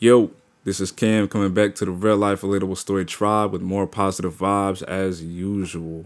Yo, this is Cam coming back to the Real Life Relatable Story Tribe with more positive vibes as usual.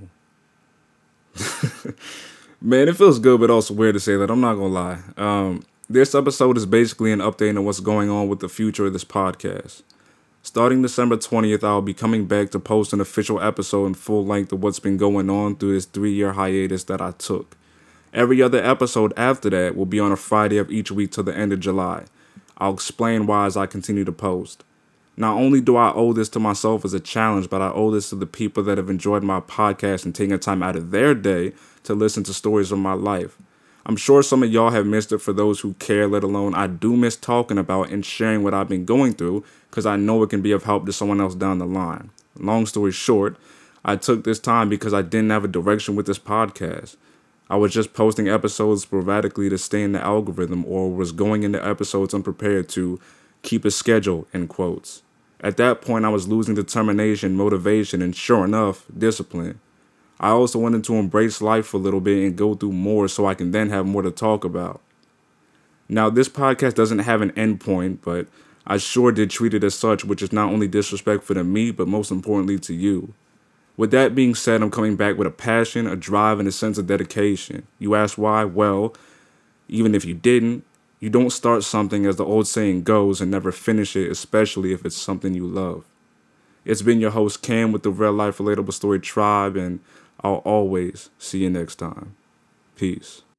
Man, it feels good, but also weird to say that. I'm not gonna lie. This episode is basically an update on what's going on with the future of this podcast. Starting December 20th, I'll be coming back to post an official episode in full length of what's been going on through this 3 year hiatus that I took. Every other episode after that will be on a Friday of each week till the end of July. I'll explain why as I continue to post. Not only do I owe this to myself as a challenge, but I owe this to the people that have enjoyed my podcast and taken time out of their day to listen to stories of my life. I'm sure some of y'all have missed it for those who care, let alone I do miss talking about and sharing what I've been going through because I know it can be of help to someone else down the line. Long story short, I took this time because I didn't have a direction with this podcast. I was just posting episodes sporadically to stay in the algorithm or was going into episodes unprepared to keep a schedule, in quotes. At that point, I was losing determination, motivation, and sure enough, discipline. I also wanted to embrace life for a little bit and go through more so I can then have more to talk about. Now, this podcast doesn't have an end point, but I sure did treat it as such, which is not only disrespectful to me, but most importantly to you. With that being said, I'm coming back with a passion, a drive, and a sense of dedication. You ask why? Well, even if you didn't, you don't start something, as the old saying goes, and never finish it, especially if it's something you love. It's been your host, Cam, with the Real Life Relatable Story Tribe, and I'll always see you next time. Peace.